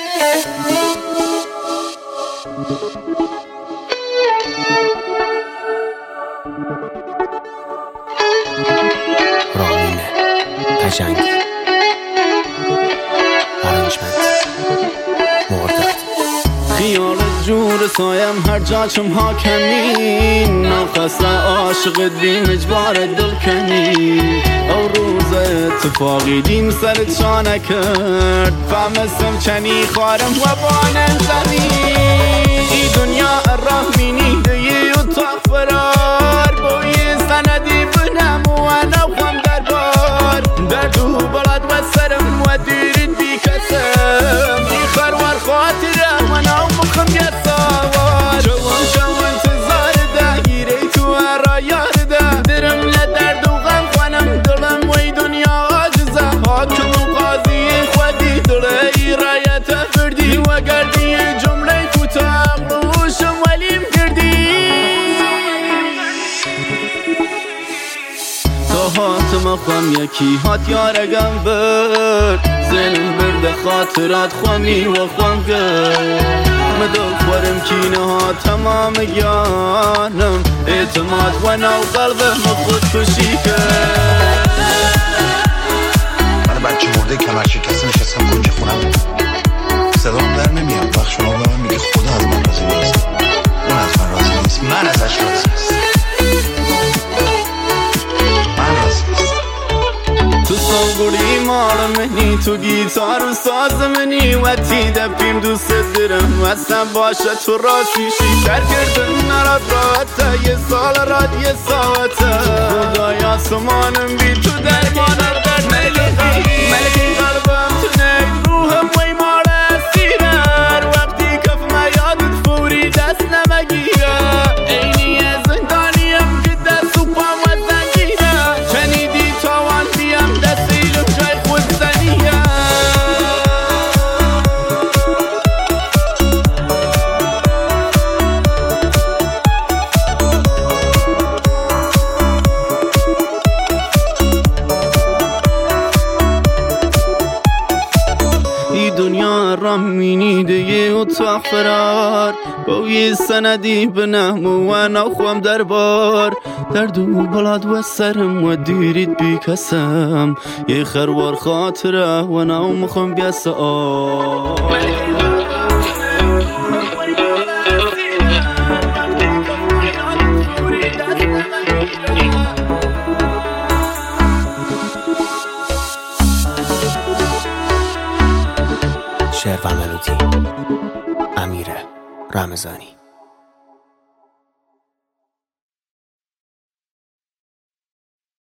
رامین قشنگی ارنجمنت مرداد خیال جور سایم هر جا چم حاکمی ناخسته عاشق دیم اجبار دل کنی او روز اتفاقی دیم سر چا نکرد فهمستم چنی خارم و بانم زنی ای دنیا رحمینی دیگه و تا فرار بوی سندی بنم و نوخم دربار دردو بلد و سرم و دیرید بی کسم ای خروار خاطره و نو مخم یه سوار شوان انتظار ده گیره تو هر یار ده درم لدرد و غم خانم دلم وی دنیا آجزه حاکم و قاضی خودی دله ای رایت فردی و گردی جمله کوتاه روشم ولیم کردی تا هاتم خواهم یکی هات یارگم برد زنم برد خاطرات خوامی و خواهم گرد مدل خورم کینه ها تمام گیانم اعتماد و نو قلبم خود کشی کرد من بچه مرده کمر شکسته نشستم کنج خونم صدام در نمیاد وقت شما به من میگه خدا از من راضی نیست اون از من راضی نیست من ازش راضی نیست من راضی نیست تو سوگوری مال منی تو گیتار و ساز منی و تی دپیم دوست درم اصلا باشه تو راستی شیکر کردن نراد راحته یه سال راد یه ساعته خدای آسمانم بی تو درمانم در ملکی قلبم تو نگ روحم وی مال اسیرر وقتی کفم یادت فوری دست نمگیره اینی زندانیم که دست و پام و زنگیره شنیدی تاوان بیم دست ایلم جای خود زنیه ای دنیا رامینی دیگه اتاق فرار با یه سندی بنم و نخوام دربار درد و بلاد و سرم و دیرید بی کسم یه خروار خاطره و نو مخوام بیسه شعر و ملودی امیر رمضانی